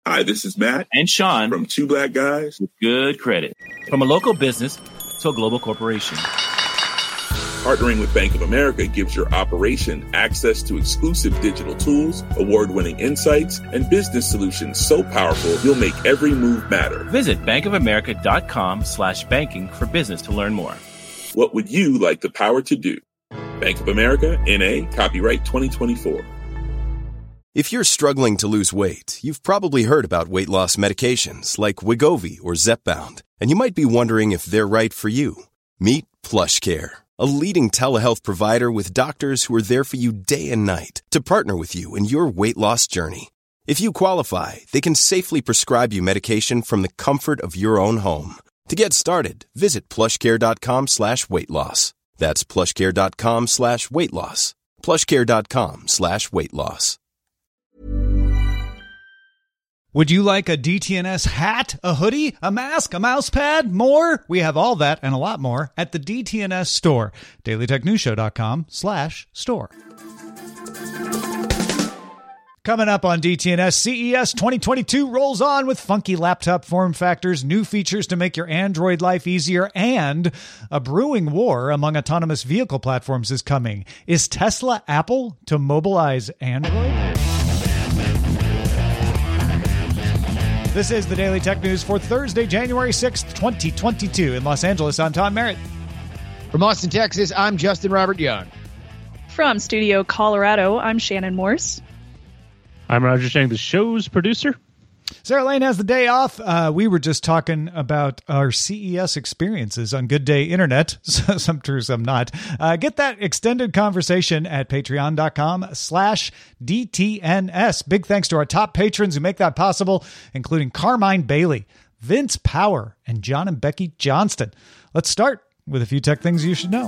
Hi, this is Matt and Sean from Two Black Guys with Good Credit. From a local business to a global corporation. Partnering with Bank of America gives your operation access to exclusive digital tools, award-winning insights, and business solutions so powerful you'll make every move matter. Visit bankofamerica.com/banking for business to learn more. What would you like the power to do? Bank of America, N.A., copyright 2024. If you're struggling to lose weight, you've probably heard about weight loss medications like Wegovy or Zepbound, and you might be wondering if they're right for you. Meet PlushCare, a leading telehealth provider with doctors who are there for you day and night to partner with you in your weight loss journey. If you qualify, they can safely prescribe you medication from the comfort of your own home. To get started, visit plushcare.com/weight loss. That's plushcare.com/weight loss. plushcare.com/weight loss. Would you like a DTNS hat, a hoodie, a mask, a mouse pad, more? We have all that and a lot more at the DTNS store. dailytechnewsshow.com/store. Coming up on DTNS, CES 2022 rolls on with funky laptop form factors, new features to make your Android life easier, and a brewing war among autonomous vehicle platforms is coming. Is Tesla Apple to mobilize Android? This is the Daily Tech News for Thursday, January 6th, 2022. In Los Angeles, I'm Tom Merritt. From Austin, Texas, I'm Justin Robert Young. From Studio Colorado, I'm Shannon Morse. I'm Roger Chang, the show's producer. Sarah Lane has the day off. We were just talking about our CES experiences on Good Day Internet. Some true, some not. Get that extended conversation at patreon.com/DTNS. Big thanks to our top patrons who make that possible, including Carmine Bailey, Vince Power, and John and Becky Johnston. Let's start with a few tech things you should know.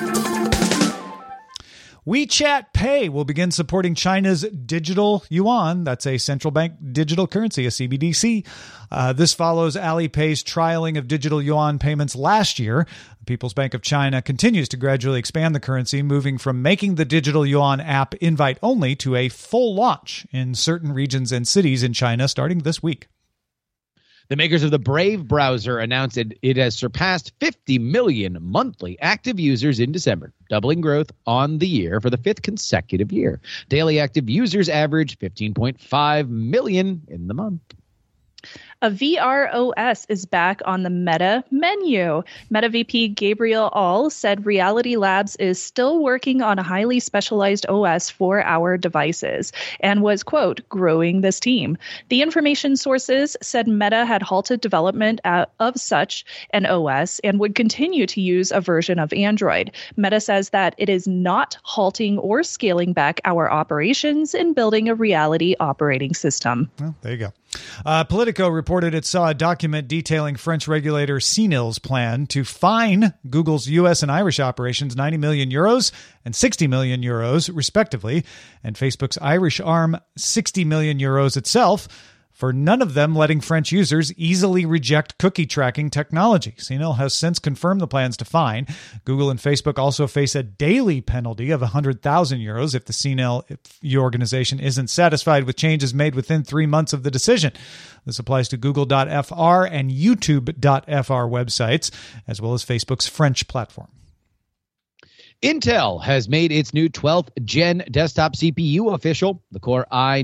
WeChat Pay will begin supporting China's digital yuan. That's a central bank digital currency, a CBDC. This follows Alipay's trialing of digital yuan payments last year. The People's Bank of China continues to gradually expand the currency, moving from making the digital yuan app invite-only to a full launch in certain regions and cities in China starting this week. The makers of the Brave browser announced it has surpassed 50 million monthly active users in December, doubling growth on the year for the fifth consecutive year. Daily active users averaged 15.5 million in the month. A VR OS is back on the Meta menu. Meta VP Gabriel All said Reality Labs is still working on a highly specialized OS for our devices and was, quote, growing this team. The information sources said Meta had halted development of such an OS and would continue to use a version of Android. Meta says that it is not halting or scaling back our operations in building a Reality operating system. Well, there you go. Politico reported it saw a document detailing French regulator CNIL's plan to fine Google's U.S. and Irish operations 90 million euros and 60 million euros, respectively, and Facebook's Irish arm 60 million euros itself, for none of them letting French users easily reject cookie tracking technology. CNIL has since confirmed the plans to fine. Google and Facebook also face a daily penalty of 100,000 euros if the CNIL organization isn't satisfied with changes made within 3 months of the decision. This applies to Google.fr and YouTube.fr websites, as well as Facebook's French platform. Intel has made its new 12th gen desktop CPU official, the Core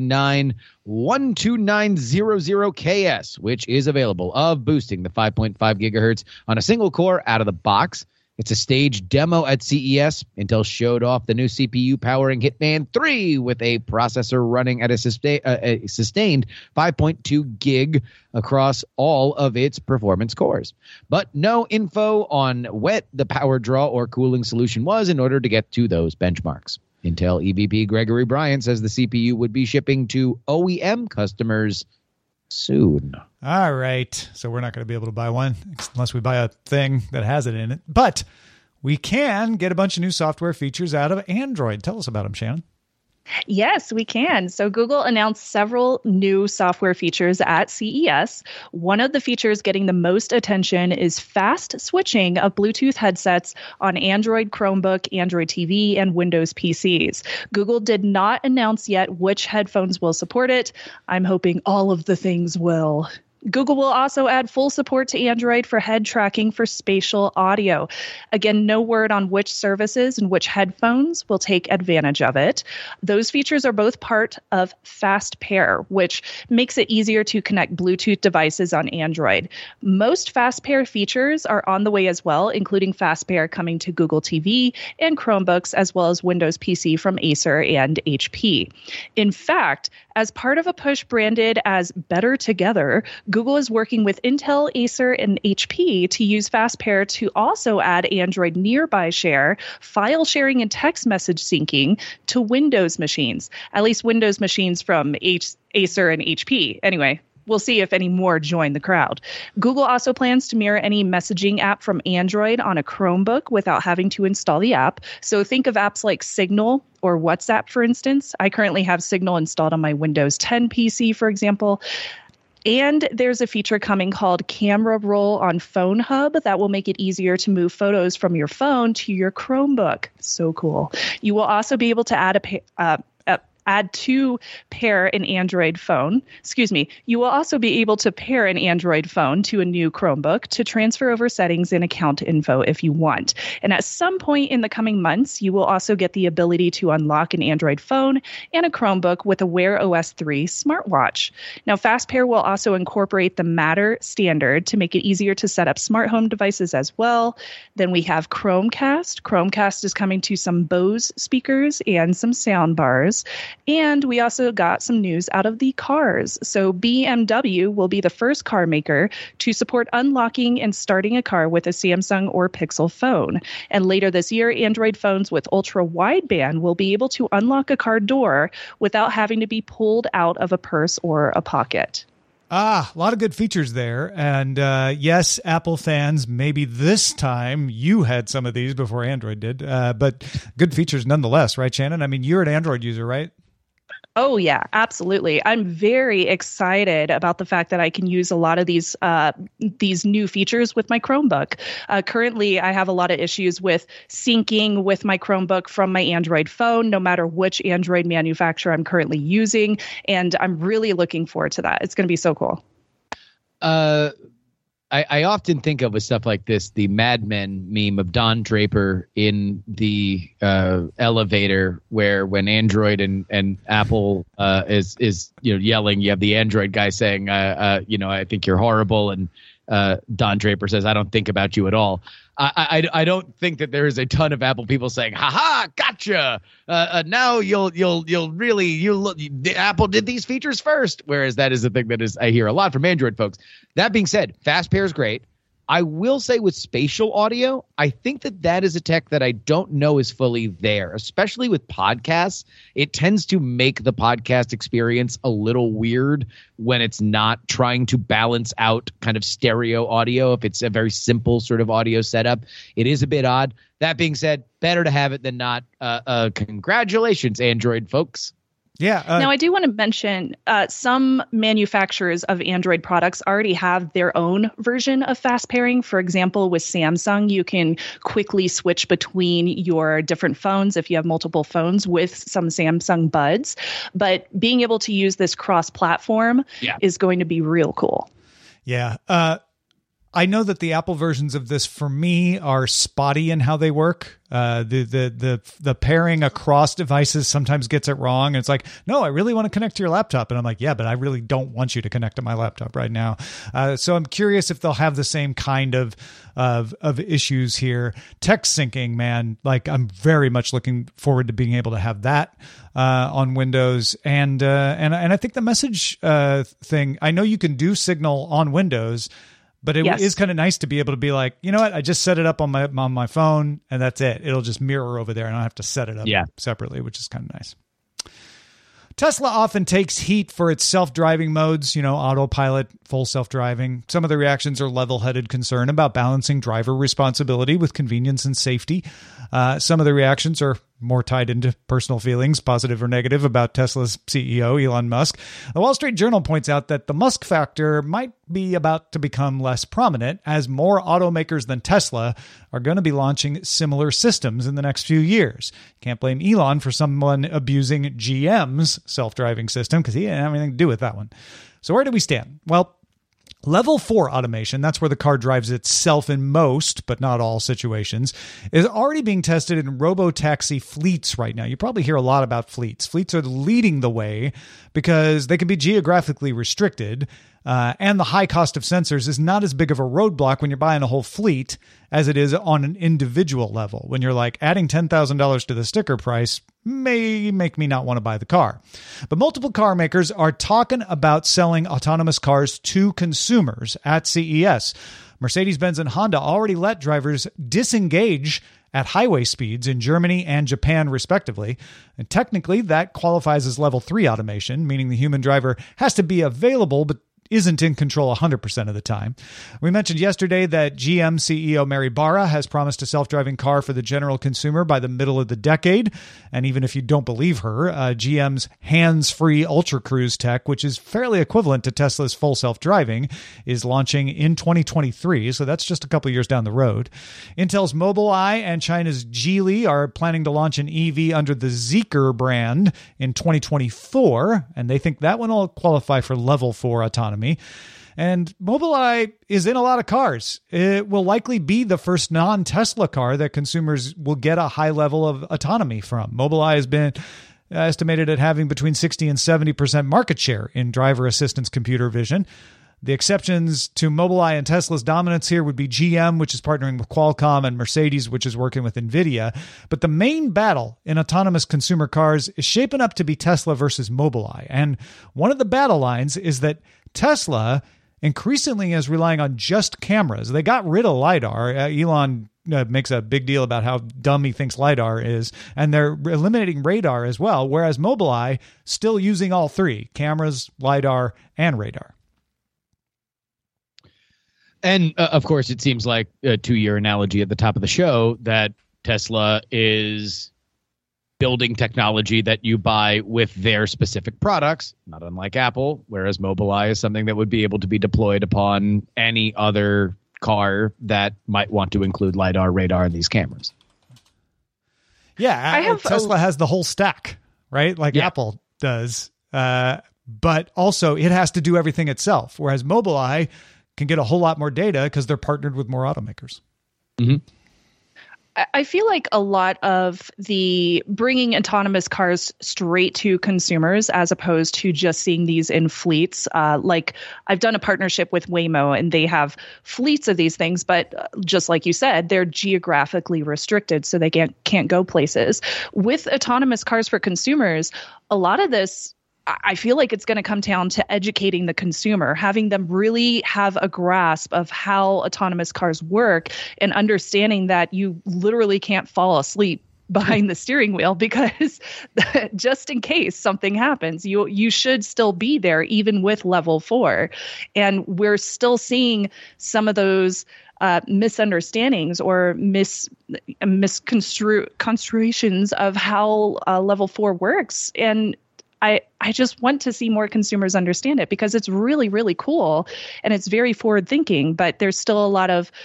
i9-12900KS, which is available of boosting the 5.5 gigahertz on a single core out of the box. It's a staged demo at CES. Intel showed off the new CPU powering Hitman 3 with a processor running at a sustained 5.2 gig across all of its performance cores. But no info on what the power draw or cooling solution was in order to get to those benchmarks. Intel EVP Gregory Bryant says the CPU would be shipping to OEM customers soon. All right. So we're not going to be able to buy one unless we buy a thing that has it in it. But we can get a bunch of new software features out of Android. Tell us about them, Shannon. Yes, we can. So Google announced several new software features at CES. One of the features getting the most attention is fast switching of Bluetooth headsets on Android Chromebook, Android TV, and Windows PCs. Google did not announce yet which headphones will support it. I'm hoping all of the things will. Google will also add full support to Android for head tracking for spatial audio. Again, no word on which services and which headphones will take advantage of it. Those features are both part of Fast Pair, which makes it easier to connect Bluetooth devices on Android. Most Fast Pair features are on the way as well, including Fast Pair coming to Google TV and Chromebooks, as well as Windows PC from Acer and HP. In fact, as part of a push branded as Better Together, Google is working with Intel, Acer, and HP to use Fast Pair to also add Android Nearby Share, file sharing, and text message syncing to Windows machines, at least Windows machines from Acer and HP. Anyway, we'll see if any more join the crowd. Google also plans to mirror any messaging app from Android on a Chromebook without having to install the app. So think of apps like Signal or WhatsApp, for instance. I currently have Signal installed on my Windows 10 PC, for example. And there's a feature coming called Camera Roll on Phone Hub that will make it easier to move photos from your phone to your Chromebook. So cool. You will also be able to add to pair an Android phone. You will also be able to pair an Android phone to a new Chromebook to transfer over settings and account info if you want. And at some point in the coming months, you will also get the ability to unlock an Android phone and a Chromebook with a Wear OS 3 smartwatch. Now, Fast Pair will also incorporate the Matter standard to make it easier to set up smart home devices as well. Then we have Chromecast. Chromecast is coming to some Bose speakers and some sound bars. And we also got some news out of the cars. So BMW will be the first car maker to support unlocking and starting a car with a Samsung or Pixel phone. And later this year, Android phones with ultra wideband will be able to unlock a car door without having to be pulled out of a purse or a pocket. A lot of good features there. And yes, Apple fans, maybe this time you had some of these before Android did, but good features nonetheless, right, Shannon? I mean, you're an Android user, right? Oh, yeah, absolutely. I'm very excited about the fact that I can use a lot of these new features with my Chromebook. Currently, I have a lot of issues with syncing with my Chromebook from my Android phone, no matter which Android manufacturer I'm currently using. And I'm really looking forward to that. It's going to be so cool. I often think of with stuff like this, the Mad Men meme of Don Draper in the elevator, where when Android and Apple is yelling, you have the Android guy saying, I think you're horrible, and Don Draper says, I don't think about you at all. I don't think that there is a ton of Apple people saying, "Ha, gotcha." Now Apple did these features first. Whereas that is the thing that I hear a lot from Android folks. That being said, Fast Pair is great. I will say with spatial audio, I think that is a tech that I don't know is fully there, especially with podcasts. It tends to make the podcast experience a little weird when it's not trying to balance out kind of stereo audio. If it's a very simple sort of audio setup, it is a bit odd. That being said, better to have it than not. Congratulations, Android folks. Yeah. Now, I do want to mention some manufacturers of Android products already have their own version of fast pairing. For example, with Samsung, you can quickly switch between your different phones if you have multiple phones with some Samsung Buds. But being able to use this cross-platform is going to be real cool. Yeah. I know that the Apple versions of this, for me, are spotty in how they work. The pairing across devices sometimes gets it wrong. It's like, no, I really want to connect to your laptop. And I'm like, yeah, but I really don't want you to connect to my laptop right now. So I'm curious if they'll have the same kind of issues here. Text syncing, man, like I'm very much looking forward to being able to have that on Windows. And I think the message thing, I know you can do Signal on Windows, but it is kind of nice to be able to be like, you know what? I just set it up on my phone and that's it. It'll just mirror over there and I don't have to set it up separately, which is kind of nice. Tesla often takes heat for its self-driving modes, autopilot, full self-driving. Some of the reactions are level-headed concern about balancing driver responsibility with convenience and safety. Some of the reactions are more tied into personal feelings, positive or negative, about Tesla's CEO, Elon Musk. The Wall Street Journal points out that the Musk factor might be about to become less prominent as more automakers than Tesla are going to be launching similar systems in the next few years. Can't blame Elon for someone abusing GM's self-driving system because he didn't have anything to do with that one. So where do we stand? Well, Level 4 automation, that's where the car drives itself in most, but not all situations, is already being tested in robo-taxi fleets right now. You probably hear a lot about fleets. Fleets are leading the way because they can be geographically restricted, and the high cost of sensors is not as big of a roadblock when you're buying a whole fleet as it is on an individual level. When you're like, adding $10,000 to the sticker price may make me not want to buy the car. But multiple car makers are talking about selling autonomous cars to consumers at CES. Mercedes-Benz and Honda already let drivers disengage at highway speeds in Germany and Japan, respectively. And technically, that qualifies as level 3 automation, meaning the human driver has to be available, but isn't in control 100% of the time. We mentioned yesterday that GM CEO Mary Barra has promised a self-driving car for the general consumer by the middle of the decade. And even if you don't believe her, GM's hands-free Ultra Cruise tech, which is fairly equivalent to Tesla's full self-driving, is launching in 2023. So that's just a couple years down the road. Intel's Mobileye and China's Geely are planning to launch an EV under the Zeekr brand in 2024. And they think that one will qualify for level 4 autonomy. And Mobileye is in a lot of cars. It will likely be the first non-Tesla car that consumers will get a high level of autonomy from. Mobileye has been estimated at having between 60 and 70% market share in driver assistance computer vision. The exceptions to Mobileye and Tesla's dominance here would be GM, which is partnering with Qualcomm, and Mercedes, which is working with NVIDIA. But the main battle in autonomous consumer cars is shaping up to be Tesla versus Mobileye. And one of the battle lines is that Tesla increasingly is relying on just cameras. They got rid of LiDAR. Elon makes a big deal about how dumb he thinks LiDAR is, and they're eliminating radar as well, whereas Mobileye still using all three: cameras, LiDAR, and radar. And of course, it seems like, to your analogy at the top of the show, that Tesla is building technology that you buy with their specific products, not unlike Apple, whereas Mobileye is something that would be able to be deployed upon any other car that might want to include LiDAR, radar, and these cameras. Yeah, Tesla has the whole stack, right? Like Apple does. But also it has to do everything itself, whereas Mobileye can get a whole lot more data because they're partnered with more automakers. Mm-hmm. I feel like a lot of the bringing autonomous cars straight to consumers as opposed to just seeing these in fleets. Like I've done a partnership with Waymo and they have fleets of these things, but just like you said, they're geographically restricted, so they can't go places. With autonomous cars for consumers, a lot of this, I feel like it's going to come down to educating the consumer, having them really have a grasp of how autonomous cars work and understanding that you literally can't fall asleep behind the steering wheel because just in case something happens, you should still be there even with level 4. And we're still seeing some of those misunderstandings or misconstruations of how level 4 works. And I just want to see more consumers understand it because it's really, really cool and it's very forward thinking, but there's still a lot of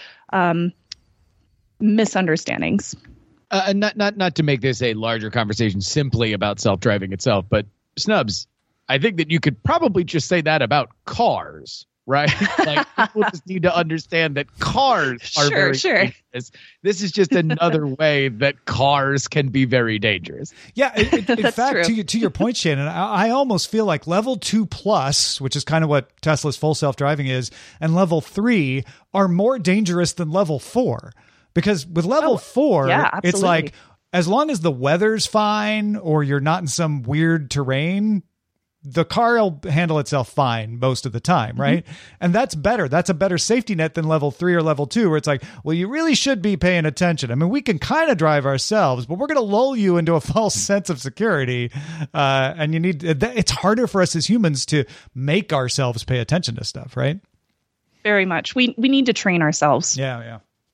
misunderstandings. Not to make this a larger conversation simply about self-driving itself, but Snubs, I think that you could probably just say that about cars, right? Like people just need to understand that cars are very dangerous. This is just another way that cars can be very dangerous. Yeah, in fact, to your point, Shannon, I almost feel like level 2+, which is kind of what Tesla's full self-driving is, and level 3 are more dangerous than level 4. Because with level 4, it's like, as long as the weather's fine or you're not in some weird terrain, the car will handle itself fine most of the time, right? Mm-hmm. And that's better. That's a better safety net than level 3 or level 2, where it's like, well, you really should be paying attention. I mean, we can kind of drive ourselves, but we're going to lull you into a false sense of security. And it's harder for us as humans to make ourselves pay attention to stuff, right? Very much. We need to train ourselves. Yeah.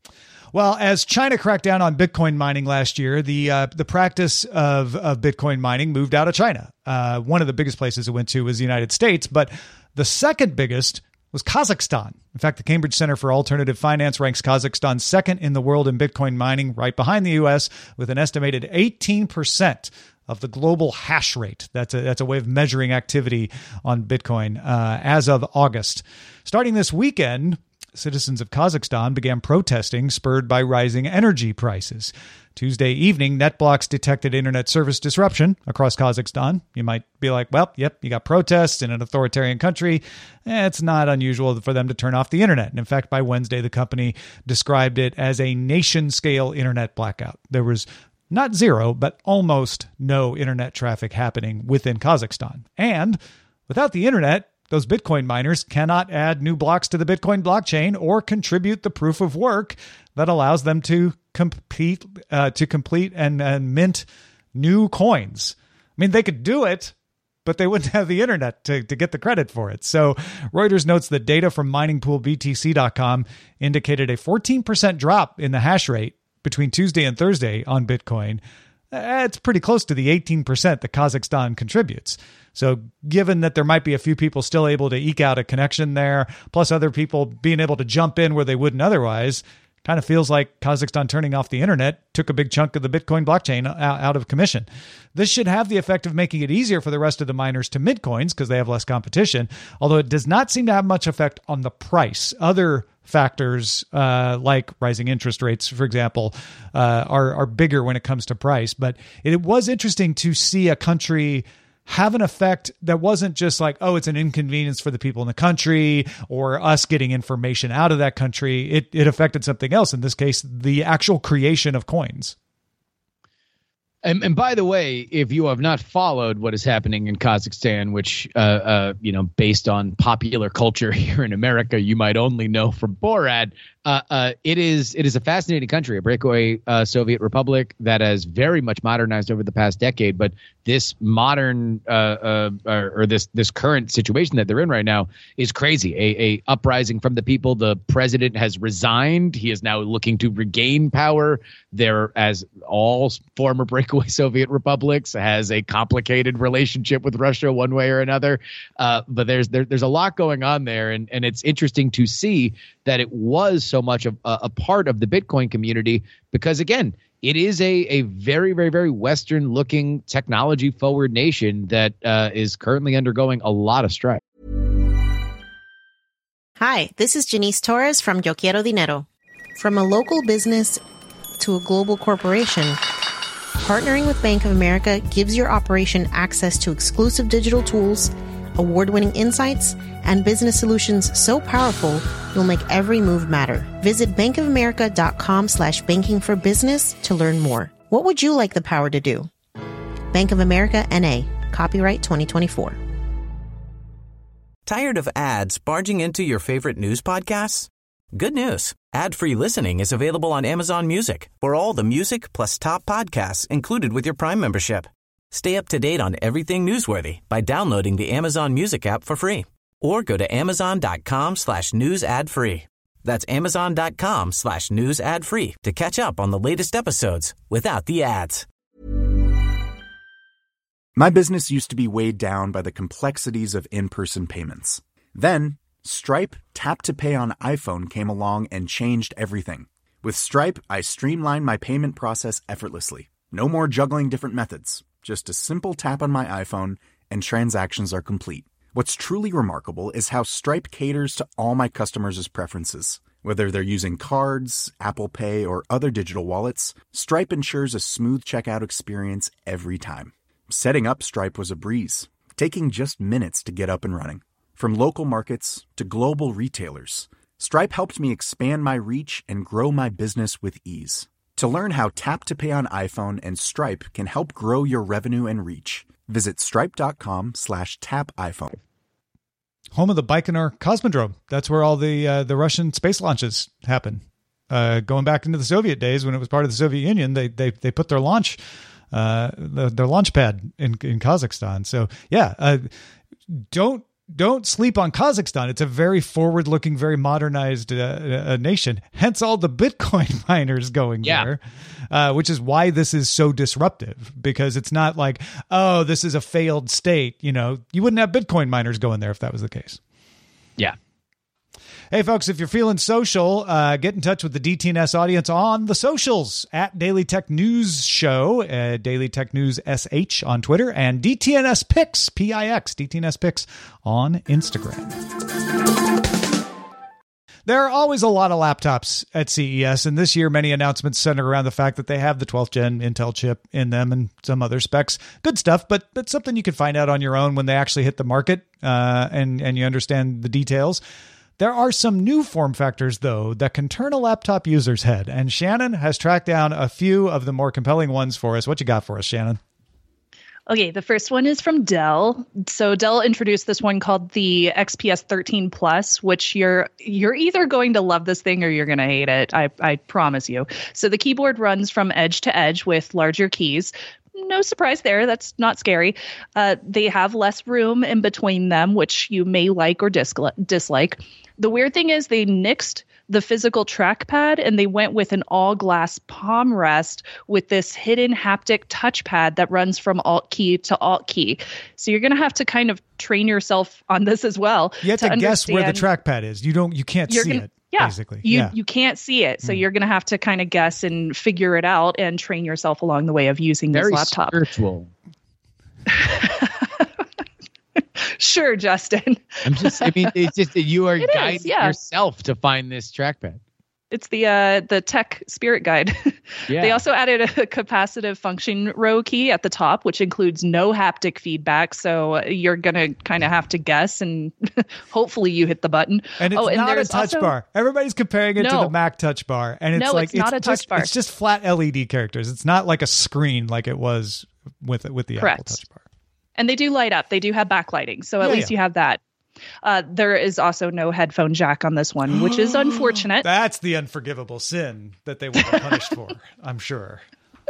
Well, as China cracked down on Bitcoin mining last year, the practice of Bitcoin mining moved out of China. One of the biggest places it went to was the United States, but the second biggest was Kazakhstan. In fact, the Cambridge Center for Alternative Finance ranks Kazakhstan second in the world in Bitcoin mining, right behind the U.S., with an estimated 18% of the global hash rate. That's a way of measuring activity on Bitcoin as of August. Starting this weekend, citizens of Kazakhstan began protesting, spurred by rising energy prices. Tuesday evening, NetBlocks detected internet service disruption across Kazakhstan. You might be like, well, yep, you got protests in an authoritarian country. It's not unusual for them to turn off the internet. And in fact, by Wednesday, the company described it as a nation-scale internet blackout. There was not zero, but almost no internet traffic happening within Kazakhstan. And without the internet, those Bitcoin miners cannot add new blocks to the Bitcoin blockchain or contribute the proof of work that allows them to complete and mint new coins. I mean, they could do it, but they wouldn't have the internet to get the credit for it. So Reuters notes that data from miningpoolbtc.com indicated a 14% drop in the hash rate between Tuesday and Thursday on Bitcoin. It's pretty close to the 18% that Kazakhstan contributes. So given that there might be a few people still able to eke out a connection there, plus other people being able to jump in where they wouldn't otherwise, kind of feels like Kazakhstan turning off the internet took a big chunk of the Bitcoin blockchain out of commission. This should have the effect of making it easier for the rest of the miners to mint coins because they have less competition, although it does not seem to have much effect on the price. Other factors like rising interest rates, for example, are bigger when it comes to price. But it was interesting to see a country have an effect that wasn't just like, oh, it's an inconvenience for the people in the country or us getting information out of that country. It affected something else, in this case, the actual creation of coins. And by the way, if you have not followed what is happening in Kazakhstan, which, based on popular culture here in America, you might only know from Borat, it is a fascinating country, a breakaway Soviet republic that has very much modernized over the past decade. But this modern this current situation that they're in right now is crazy. A uprising from the people. The president has resigned. He is now looking to regain power. There, as all former breakaway Soviet republics, has a complicated relationship with Russia one way or another. But there's a lot going on there, and it's interesting to see that it was so much of a part of the Bitcoin community because, again, it is a very, very, very Western-looking, technology-forward nation that is currently undergoing a lot of strife. Hi, this is Janice Torres from Yo Quiero Dinero. From a local business to a global corporation, partnering with Bank of America gives your operation access to exclusive digital tools, award-winning insights, and business solutions so powerful, you'll make every move matter. Visit bankofamerica.com/banking for business to learn more. What would you like the power to do? Bank of America, N.A. Copyright 2024. Tired of ads barging into your favorite news podcasts? Good news. Ad-free listening is available on Amazon Music for all the music plus top podcasts included with your Prime membership. Stay up to date on everything newsworthy by downloading the Amazon Music app for free or go to amazon.com/news ad free. That's amazon.com/news ad free to catch up on the latest episodes without the ads. My business used to be weighed down by the complexities of in-person payments. Then Stripe Tap to Pay on iPhone came along and changed everything. With Stripe, I streamlined my payment process effortlessly. No more juggling different methods. Just a simple tap on my iPhone and transactions are complete. What's truly remarkable is how Stripe caters to all my customers' preferences. Whether they're using cards, Apple Pay, or other digital wallets, Stripe ensures a smooth checkout experience every time. Setting up Stripe was a breeze, taking just minutes to get up and running. From local markets to global retailers, Stripe helped me expand my reach and grow my business with ease. To learn how Tap to Pay on iPhone and Stripe can help grow your revenue and reach, visit stripe.com/tapiphone. Home of the Baikonur Cosmodrome. That's where all the Russian space launches happen. Going back into the Soviet days when it was part of the Soviet Union, they put their launch their launch pad in Kazakhstan. So yeah, don't don't sleep on Kazakhstan. It's a very forward-looking, very modernized nation. Hence all the Bitcoin miners going there, which is why this is so disruptive, because it's not like, oh, this is a failed state. You know, you wouldn't have Bitcoin miners going there if that was the case. Yeah. Hey, folks, if you're feeling social, get in touch with the DTNS audience on the socials at Daily Tech News Show, Daily Tech News SH on Twitter, and DTNS Picks, P-I-X, DTNS Picks on Instagram. There are always a lot of laptops at CES, and this year many announcements centered around the fact that they have the 12th gen Intel chip in them and some other specs. Good stuff, but that's something you can find out on your own when they actually hit the market and you understand the details. There are some new form factors, though, that can turn a laptop user's head, and Shannon has tracked down a few of the more compelling ones for us. What you got for us, Shannon? Okay, the first one is from Dell. So Dell introduced this one called the XPS 13 Plus, which you're either going to love this thing or you're going to hate it. I promise you. So the keyboard runs from edge to edge with larger keys. No surprise there. That's not scary. They have less room in between them, which you may like or dislike. The weird thing is they nixed the physical trackpad and they went with an all-glass palm rest with this hidden haptic touchpad that runs from Alt key to Alt key. So you're going to have to kind of train yourself on this as well. You have to guess where the trackpad is. You can't see it. Yeah, basically. You can't see it. So you're going to have to kind of guess and figure it out and train yourself along the way of using this laptop. Very spiritual. Sure, Justin. It's just that you are guiding yourself to find this trackpad. It's the tech spirit guide. Yeah. They also added a capacitive function row key at the top, which includes no haptic feedback. So you're going to kind of have to guess, and hopefully you hit the button. And it's not a touch bar. Everybody's comparing it to the Mac touch bar. And it's it's not a touch bar. It's just flat LED characters. It's not like a screen like it was with the Apple touch bar. And they do light up. They do have backlighting. So at least you have that. There is also no headphone jack on this one, which is unfortunate. That's the unforgivable sin that they will be punished for, I'm sure.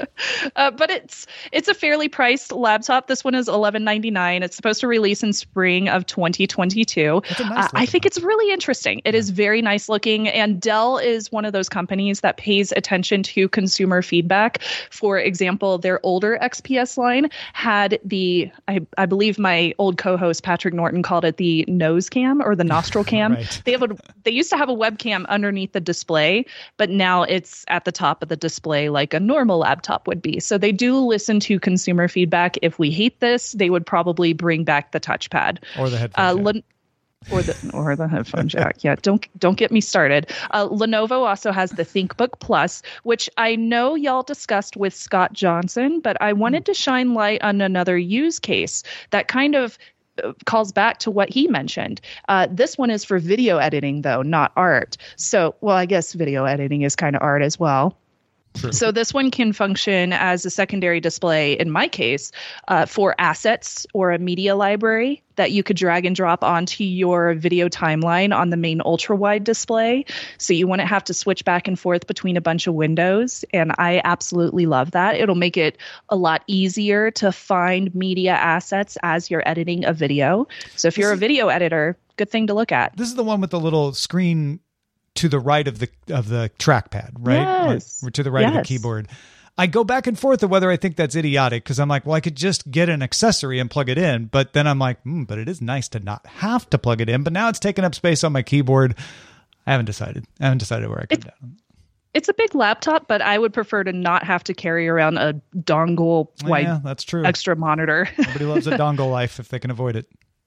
But it's a fairly priced laptop. This one is $11.99. It's supposed to release in spring of 2022. I think it's really interesting. It is very nice looking, and Dell is one of those companies that pays attention to consumer feedback. For example, their older XPS line had I believe my old co-host Patrick Norton called it the nose cam or the nostril cam. Right. They used to have a webcam underneath the display, but now it's at the top of the display like a normal laptop would be. So they do listen to consumer feedback. If we hate this, they would probably bring back the touchpad or the headphone jack. or the headphone jack. Yeah, don't get me started. Lenovo also has the ThinkBook Plus, which I know y'all discussed with Scott Johnson, but I wanted to shine light on another use case that kind of calls back to what he mentioned. This one is for video editing, though, not art. So, well, I guess video editing is kind of art as well. True. So this one can function as a secondary display, in my case, for assets or a media library that you could drag and drop onto your video timeline on the main ultra-wide display. So you wouldn't have to switch back and forth between a bunch of windows. And I absolutely love that. It'll make it a lot easier to find media assets as you're editing a video. So if you're a video editor, good thing to look at. This is the one with the little screen to the right of the trackpad, right? Yes. Or to the right of the keyboard. I go back and forth of whether I think that's idiotic, because I'm like, well, I could just get an accessory and plug it in. But then I'm like, but it is nice to not have to plug it in. But now it's taking up space on my keyboard. I haven't decided where I come down. It's a big laptop, but I would prefer to not have to carry around a dongle that's true. Extra monitor. Nobody loves a dongle life if they can avoid it.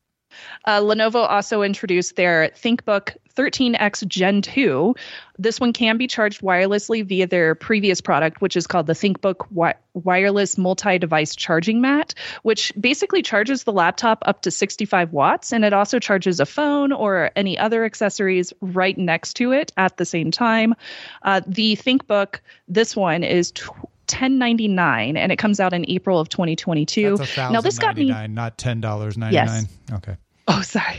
Lenovo also introduced their ThinkBook 13X Gen 2. This one can be charged wirelessly via their previous product, which is called the ThinkBook Wireless Multi-Device Charging Mat, which basically charges the laptop up to 65 watts, and it also charges a phone or any other accessories right next to it at the same time. The ThinkBook, this one is $10.99, and it comes out in April of 2022. That's now this got me not $10.99. Yes. Okay. Oh, sorry.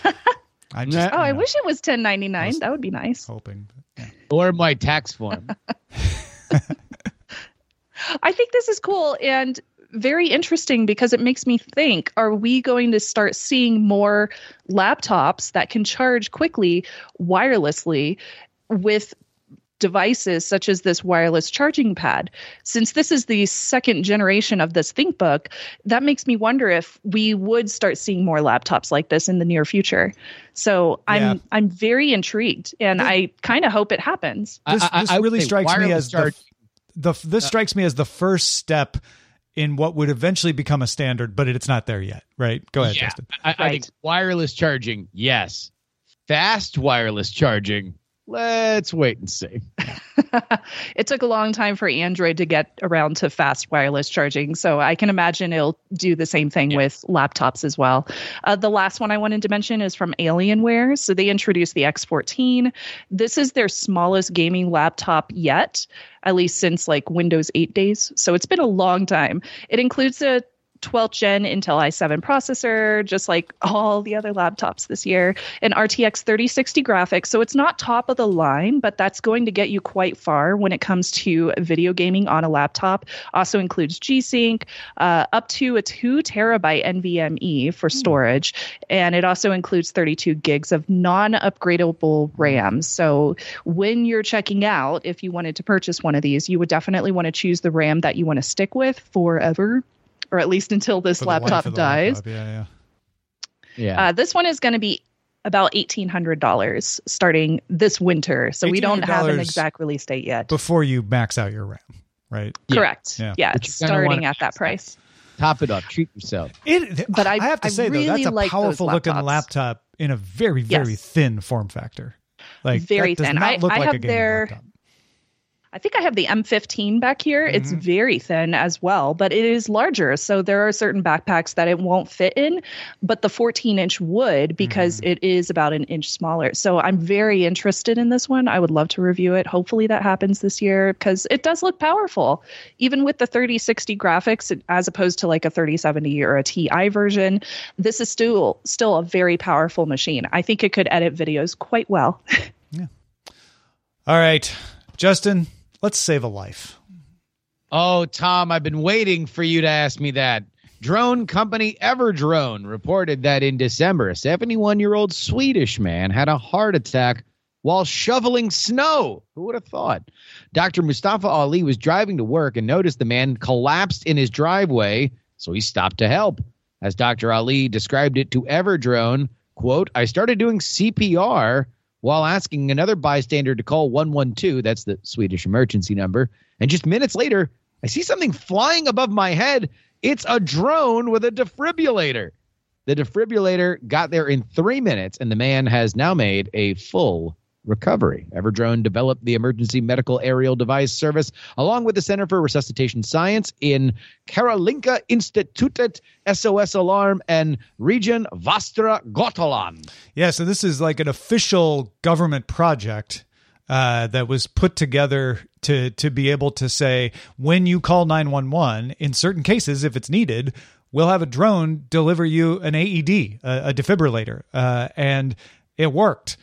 I wish it was $10.99. That would be nice. Hoping. Yeah. Or my tax form. I think this is cool, and very interesting because it makes me think, are we going to start seeing more laptops that can charge quickly wirelessly with devices such as this wireless charging pad? Since this is the second generation of this ThinkBook, that makes me wonder if we would start seeing more laptops like this in the near future. So I'm very intrigued, and I kind of hope it happens. This really strikes me as this strikes me as the first step in what would eventually become a standard, but it's not there yet, right? Go ahead, Justin. I think wireless charging, yes. Fast wireless charging, let's wait and see. It took a long time for Android to get around to fast wireless charging, so I can imagine it'll do the same thing with laptops as well. The last one I wanted to mention is from Alienware. So they introduced the X14. This is their smallest gaming laptop yet, at least since like Windows 8 days. So it's been a long time. It includes a 12th gen Intel i7 processor, just like all the other laptops this year, and RTX 3060 graphics. So it's not top of the line, but that's going to get you quite far when it comes to video gaming on a laptop. Also includes G-Sync, up to a 2 terabyte NVMe for storage. And it also includes 32 gigs of non-upgradable RAM. So when you're checking out, if you wanted to purchase one of these, you would definitely want to choose the RAM that you want to stick with forever, or at least until this laptop dies. Yeah. This one is going to be about $1,800 starting this winter. So we don't have an exact release date yet. Before you max out your RAM, right? Correct. Yeah, it's starting at that price. Top it up. Treat yourself. But I have to say, really though, that's a like powerful looking laptop in a very, very thin form factor. Like very that does thin. not look I like have a gaming laptop. I think I have the M15 back here. It's very thin as well, but it is larger. So there are certain backpacks that it won't fit in, but the 14-inch would, because it is about an inch smaller. So I'm very interested in this one. I would love to review it. Hopefully that happens this year because it does look powerful. Even with the 3060 graphics, as opposed to like a 3070 or a TI version, this is still a very powerful machine. I think it could edit videos quite well. Yeah. All right, Justin. Let's save a life. Oh, Tom, I've been waiting for you to ask me that. Drone company Everdrone reported that in December, a 71-year-old Swedish man had a heart attack while shoveling snow. Who would have thought? Dr. Mustafa Ali was driving to work and noticed the man collapsed in his driveway, so he stopped to help. As Dr. Ali described it to Everdrone, quote, "I started doing CPR while asking another bystander to call 112, that's the Swedish emergency number, and just minutes later, I see something flying above my head. It's a drone with a defibrillator. The defibrillator got there in 3 minutes, and the man has now made a full recovery." Everdrone developed the emergency medical aerial device service along with the Center for Resuscitation Science in Karolinska Institutet, SOS Alarm, and Region Västra Götaland. Yeah, so this is like an official government project that was put together to be able to say, when you call 911, in certain cases, if it's needed, we'll have a drone deliver you an AED, a defibrillator, and it worked.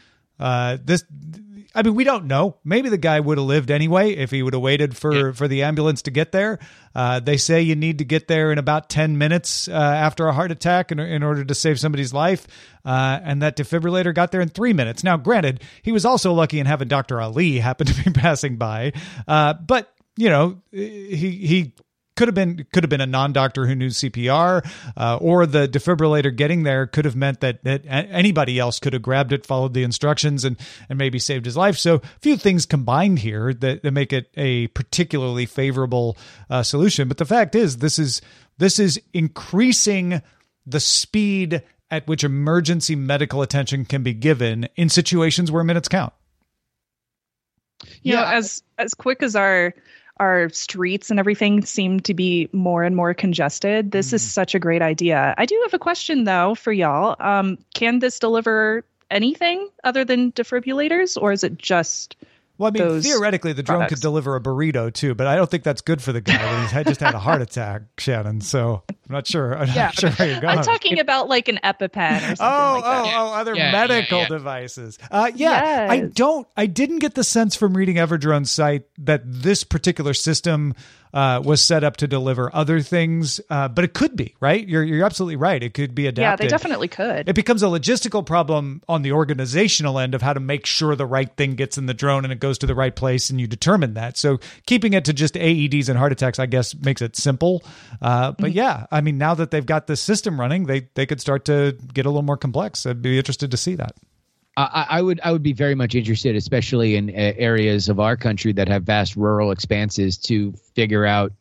We don't know. Maybe the guy would have lived anyway if he would have waited for the ambulance to get there. They say you need to get there in about 10 minutes after a heart attack in order to save somebody's life. And that defibrillator got there in 3 minutes. Now, granted, he was also lucky in having Dr. Ali happen to be passing by. But, you know, he could have been a non-doctor who knew CPR, or the defibrillator getting there could have meant that anybody else could have grabbed it, followed the instructions, and maybe saved his life. So a few things combined here that make it a particularly favorable solution. But the fact is, this is increasing the speed at which emergency medical attention can be given in situations where minutes count. You know, as quick as our streets and everything seem to be more and more congested, this is such a great idea. I do have a question, though, for y'all. Can this deliver anything other than defibrillators, or is it just... Well, I mean, theoretically, the drone could deliver a burrito, too, but I don't think that's good for the guy when he just had a heart attack, Shannon. So I'm not sure. I'm not sure how you're going. I'm talking about like an EpiPen or something like that. Other medical devices. I didn't get the sense from reading Everdrone's site that this particular system was set up to deliver other things, but it could be, right? You're absolutely right. It could be adapted. Yeah, they definitely could. It becomes a logistical problem on the organizational end of how to make sure the right thing gets in the drone and it goes to the right place, and you determine that. So keeping it to just AEDs and heart attacks, I guess, makes it simple. But yeah, I mean, now that they've got this system running, they could start to get a little more complex. I'd be interested to see that. I would be very much interested, especially in areas of our country that have vast rural expanses, to figure out,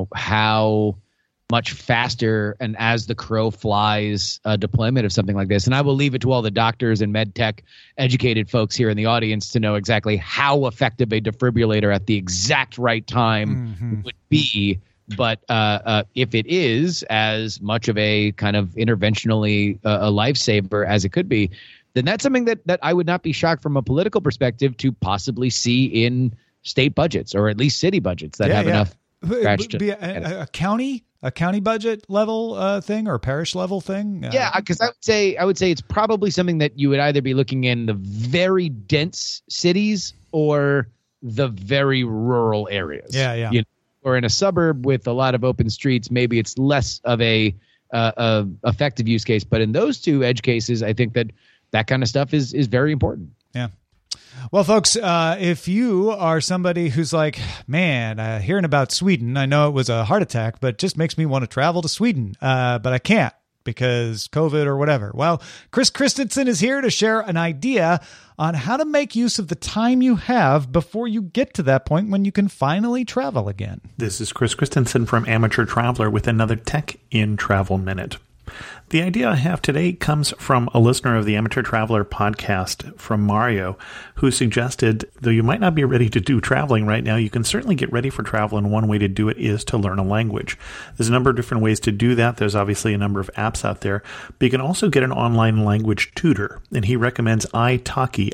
how much faster and as the crow flies deployment of something like this. And I will leave it to all the doctors and med tech educated folks here in the audience to know exactly how effective a defibrillator at the exact right time would be. But if it is as much of a kind of interventionally a lifesaver as it could be, then that's something that I would not be shocked from a political perspective to possibly see in state budgets, or at least city budgets that have enough cash to be a county budget level thing, or a parish level thing. Yeah, because I would say it's probably something that you would either be looking in the very dense cities or the very rural areas. Yeah. Or in a suburb with a lot of open streets, maybe it's less of a effective use case. But in those two edge cases, I think that kind of stuff is very important. Yeah. Well, folks, if you are somebody who's like, man, hearing about Sweden, I know it was a heart attack, but it just makes me want to travel to Sweden, but I can't because COVID or whatever. Well, Chris Christensen is here to share an idea on how to make use of the time you have before you get to that point when you can finally travel again. This is Chris Christensen from Amateur Traveler with another Tech in Travel Minute. The idea I have today comes from a listener of the Amateur Traveler podcast, from Mario, who suggested, though you might not be ready to do traveling right now, you can certainly get ready for travel, and one way to do it is to learn a language. There's a number of different ways to do that. There's obviously a number of apps out there, but you can also get an online language tutor, and he recommends italki,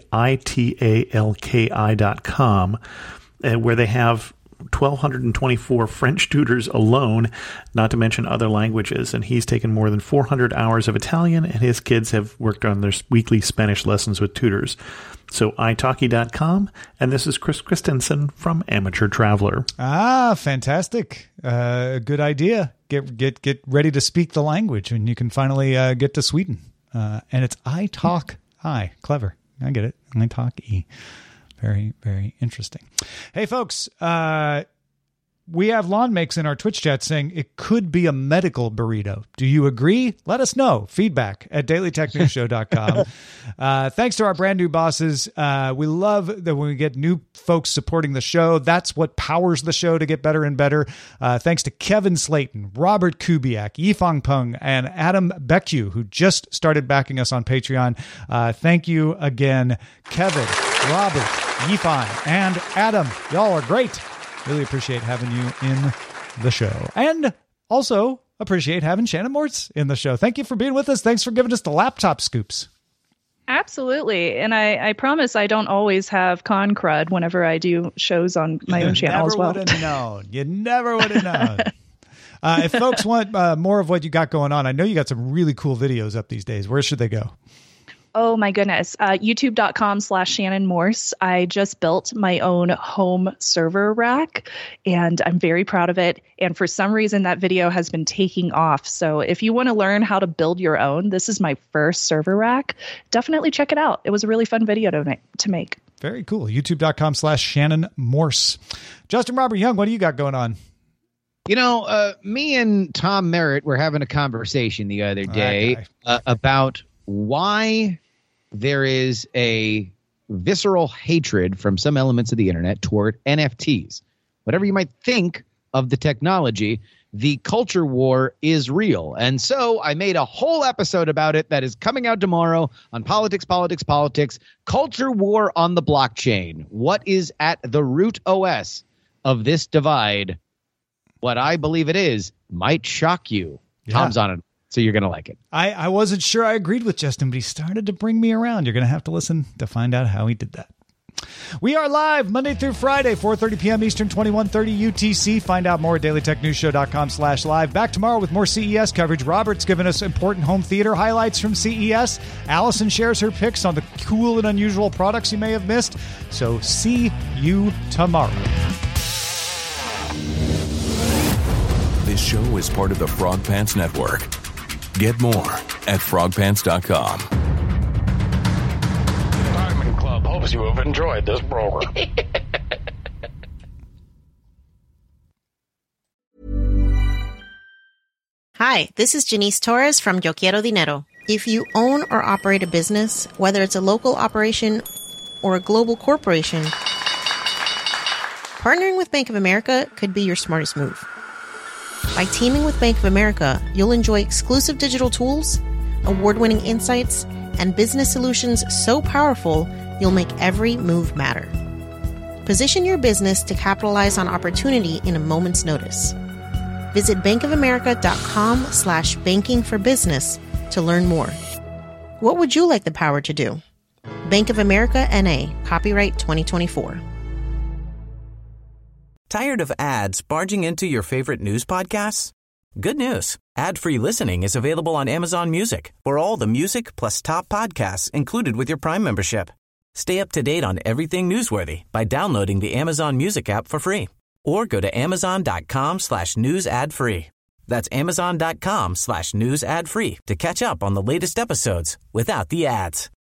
italki.com, where they have 1,224 French tutors alone, not to mention other languages. And he's taken more than 400 hours of Italian, and his kids have worked on their weekly Spanish lessons with tutors. So italki.com, and this is Chris Christensen from Amateur Traveler. Ah, fantastic. Good idea. Get ready to speak the language, and you can finally get to Sweden. And it's italki. Clever. I get it. italki. Very, very interesting. Hey, folks, we have Lawn Makes in our Twitch chat saying it could be a medical burrito. Do you agree? Let us know. Feedback at dailytechnewsshow.com. Thanks to our brand new bosses. We love that when we get new folks supporting the show. That's what powers the show to get better and better. Thanks to Kevin Slayton, Robert Kubiak, Yifang Peng, and Adam Becku, who just started backing us on Patreon. Thank you again, Kevin, Robert, Yifan, and Adam. Y'all are great. Really appreciate having you in the show. And also appreciate having Shannon Morse in the show. Thank you for being with us. Thanks for giving us the laptop scoops. Absolutely. And I promise I don't always have con crud whenever I do shows on my own channel as well. You never would have known. If folks want more of what you got going on, I know you got some really cool videos up these days. Where should they go? Oh my goodness. YouTube.com/Shannon Morse. I just built my own home server rack and I'm very proud of it. And for some reason that video has been taking off. So if you want to learn how to build your own, this is my first server rack. Definitely check it out. It was a really fun video to make. Very cool. YouTube.com/Shannon Morse. Justin Robert Young, what do you got going on? Me and Tom Merritt were having a conversation the other day about why there is a visceral hatred from some elements of the internet toward NFTs. Whatever you might think of the technology, the culture war is real. And so I made a whole episode about it that is coming out tomorrow on Politics, Culture War on the Blockchain. What is at the root OS of this divide? What I believe it is might shock you. Yeah. Tom's on it. So you're going to like it. I wasn't sure I agreed with Justin, but he started to bring me around. You're going to have to listen to find out how he did that. We are live Monday through Friday, 4:30 p.m. Eastern, 21:30 UTC. Find out more at dailytechnewsshow.com/live. Back tomorrow with more CES coverage. Robert's given us important home theater highlights from CES. Allison shares her picks on the cool and unusual products you may have missed. So see you tomorrow. show is part of the Frog Pants Network. Get more at frogpants.com. Diamond Club hopes you have enjoyed this program. Hi, this is Janice Torres from Yo Quiero Dinero. If you own or operate a business, whether it's a local operation or a global corporation, partnering with Bank of America could be your smartest move. By teaming with Bank of America, you'll enjoy exclusive digital tools, award-winning insights, and business solutions so powerful you'll make every move matter. Position your business to capitalize on opportunity in a moment's notice. Visit bankofamerica.com/banking for business to learn more. What would you like the power to do? Bank of America N.A., copyright 2024. Tired of ads barging into your favorite news podcasts? Good news. Ad-free listening is available on Amazon Music for all the music plus top podcasts included with your Prime membership. Stay up to date on everything newsworthy by downloading the Amazon Music app for free or go to amazon.com/news ad free. That's amazon.com/news ad free to catch up on the latest episodes without the ads.